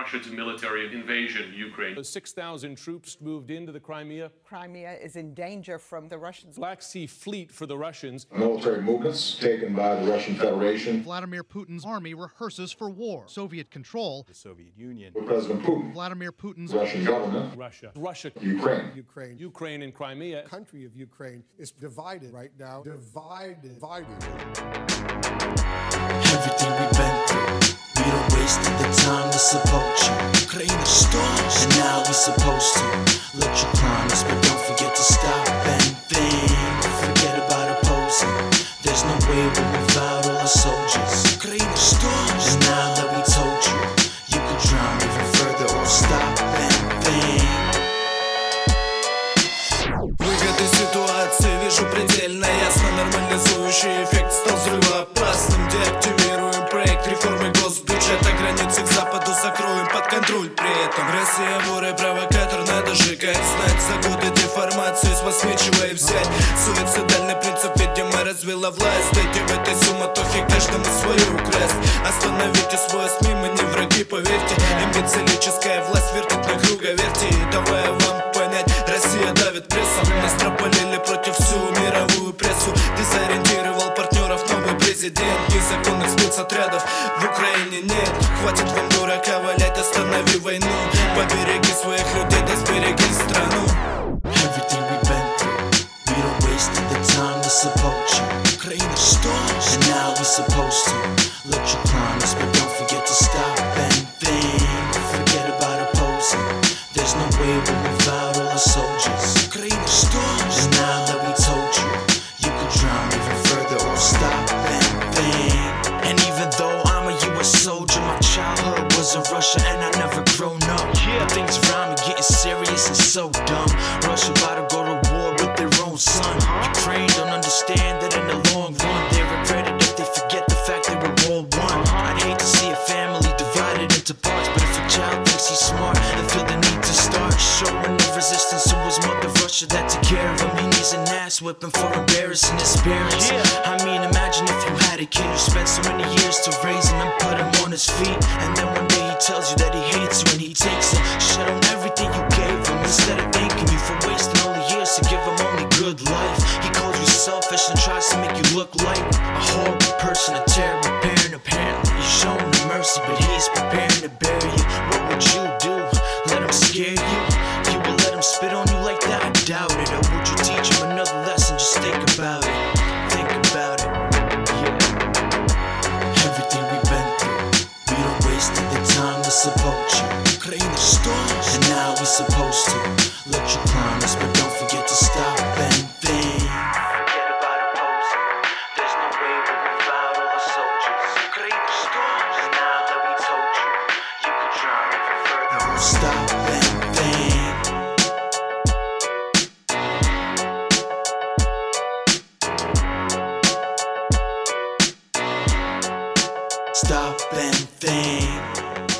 Russia's military invasion of Ukraine. 6,000 troops moved into the Crimea. Crimea is in danger from the Russians. Black Sea Fleet for the Russians. Military movements taken by the Russian Federation. Vladimir Putin's army rehearses for war. Soviet control. The Soviet Union. With President Putin. Vladimir Putin's Russian government. Russia. Ukraine. Ukraine and Crimea. The country of Ukraine is divided right now. Divided. Everything we've been through, we don't waste the time to support you. Ukraine is stars, and now we're supposed to let you climb us, but don't forget to stop and think. Forget about opposing. There's no way we're without all our soldiers. Ukraine is stars, and now that we told you, you could drown even further or stop and think. Выход из ситуации вижу предельно ясно. Нормализующий эффект стал взрывоопасным. Деактивируем проект реформы госбюджета. Границы к западу закроем под контроль при этом. Россия вор и провокатор, надо же как знать. За годы деформации с вас нечего и взять. Суицидальный принцип, видимо, развела власть. Дайте в этой суматохе каждому свою украсть. Остановите свой СМИ, мы не враги, поверьте. Имбецилическая власть вертит на круговерти. Давая вам понять, Россия давит прессом. Нас пропалили против всю мировую прессу. Дезориентировал партнеров новый президент. Незаконных спецотрядов в Украине нет. Хватит вам дурака валять, останови войну. Побереги своих людей, да сбереги страну. Everything we've been through, we don't waste the time to support you. Ukraine is stars, and now we're supposed to let you climb us, but don't forget to stop and think. Forget about opposing. There's no way we're without all our soldiers. Ukraine is stars, and now that we told you, you could drown even further or stop and think. And even though I'm a U.S. soldier, my childhood was in Russia and I never grown up. But things around me getting serious and so dumb. Russia about to go to war with their own son. Ukraine don't understand that in the long run they regret it if they forget the fact they were all one. I'd hate to see a family divided into parts, but if a child thinks he's smart and feel the need to start showing the resistance to his mother Russia that took care of him, he needs an ass whipping for embarrassing his parents. I mean, imagine if you had a kid who spent so many years to raise him and put him on his feet, and then one day he tells you that he hates you and he takes a shit on everything you gave him. Instead of thanking you for wasting all the years to give him only good life, he calls you selfish and tries to make you look like a horrible person, a terrible parent. Apparently you've shown him mercy, but he's preparing to bury you. What would you do? Let him scare you? You would let him spit on you like that? I doubt it. Or would you teach him another lesson? Just think about it. Think about it. Yeah. Everything we've been through, we don't waste the time to support you. Ukraine is stars, and now we're supposed to let you climb us, but don't forget to stop and think. Forget about opposing. There's no way we're without all our soldiers. Ukraine is stars, and now that we told you, you could drown even further. Stop and think. Stop and think.